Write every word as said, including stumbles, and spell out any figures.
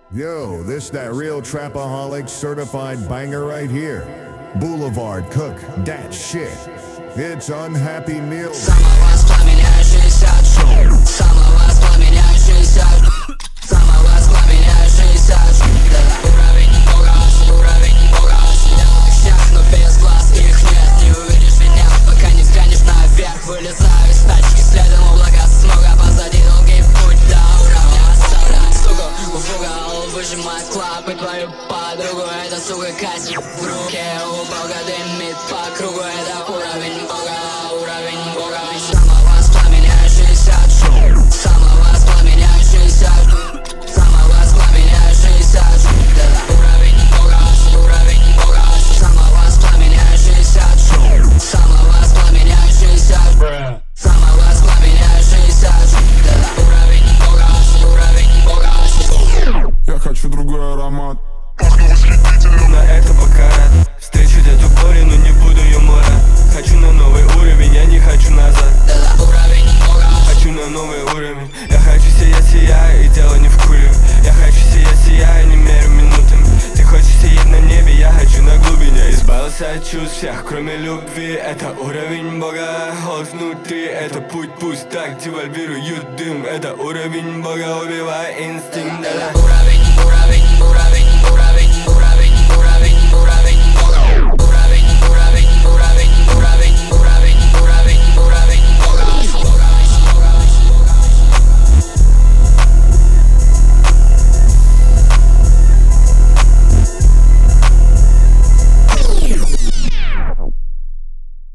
Yo, this that real trapaholic certified banger right here. Boulevard Cook, that shit. It's Unhappy Meal. Самовоспламеняющийся шоу. Самовоспламеняющийся. Самовоспламеняющийся. Уровень бога, уровень бога. Щах, но без глаз их нет. Не увидишь меня, пока не взглянешь наверх. Вылезаю из тачки, следом облака смога. Позади долгий путь до уровня. Оставляй суку в угол, выжимает клапы твою подругу. Это сука казнь в руке. У бога дымит по кругу. Это уровень бога, уровень бога. Самовоспламеняющийся шоу. Самовоспламеняющийся. Самовоспламеняющийся. Это уровень бога, уровень бога. Самовоспламеняющийся шоу. Самовоспламеняющийся. Самовоспламеняющийся. Это уровень бога, уровень бога. Я хочу другой аромат. На это пока рад. Встречу дядю Борю, но не буду юмора. Хочу на новый уровень, я не хочу назад. Это уровень бога. Хочу на новый уровень. Я хочу сиять, сияя, и дело не в куре. Я хочу сиять, сияя, не мерю минутами. Ты хочешь сиять на небе, я хочу на глубине. Избавился от чувств всех, кроме любви. Это уровень бога, голос внутри. Это путь, пусть так девальвируют дым. Это уровень бога, убивая инстинкт. Это уровень, уровень, уровень.